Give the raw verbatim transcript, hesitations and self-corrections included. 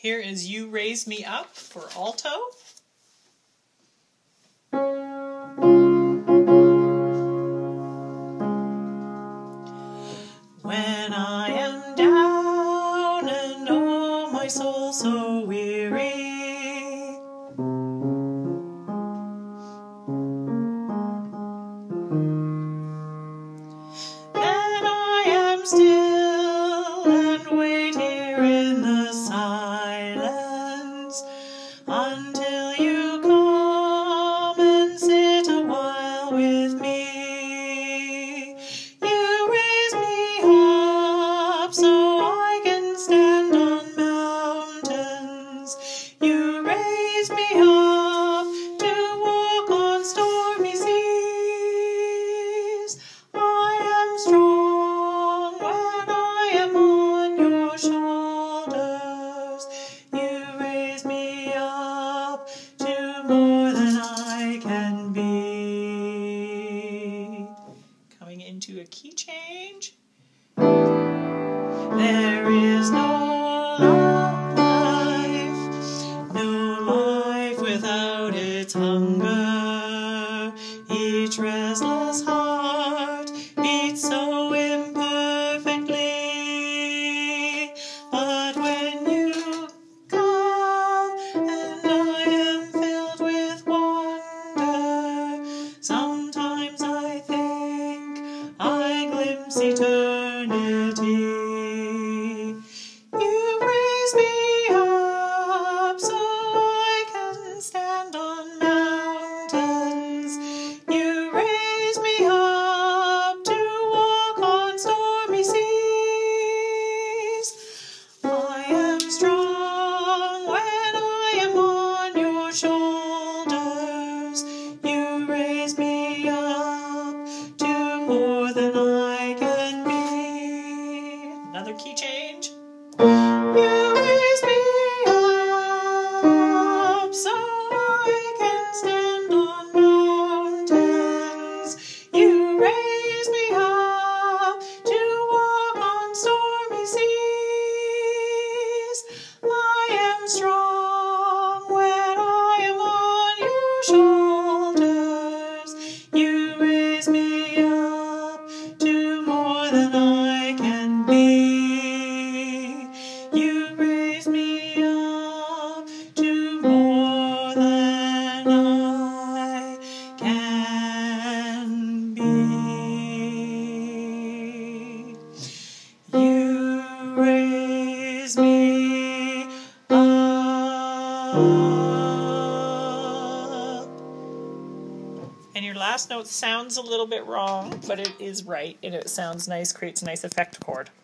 Here is You Raise Me Up for alto. When I am down and oh my soul so weary, then I am still and wait here in the silence until you come and sit a while with me. You raise me up so I can stand on mountains. You raise me up to walk on stormy seas. I am strong when I am on your shoulders. You raise me up to more than I can be. Coming into a key change. There is no life, no life without its hunger. Each restless heart beats so imperfectly. But when you come and I am filled with wonder, sometimes I think I glimpse eternity. You raise me up so I can stand on mountains. You raise me up to walk on stormy seas. I am strong when I am on your shoulders. You raise me up to more than I can be. Another key change. You raise me up so I can stand on mountains. You raise me up to walk on stormy seas. I am strong when I am on your shoulders. You raise me up to more than I can be. You raise me up to more than I can be. You raise me up. And your last note sounds a little bit wrong, but it is right, and it sounds nice, creates a nice effect chord.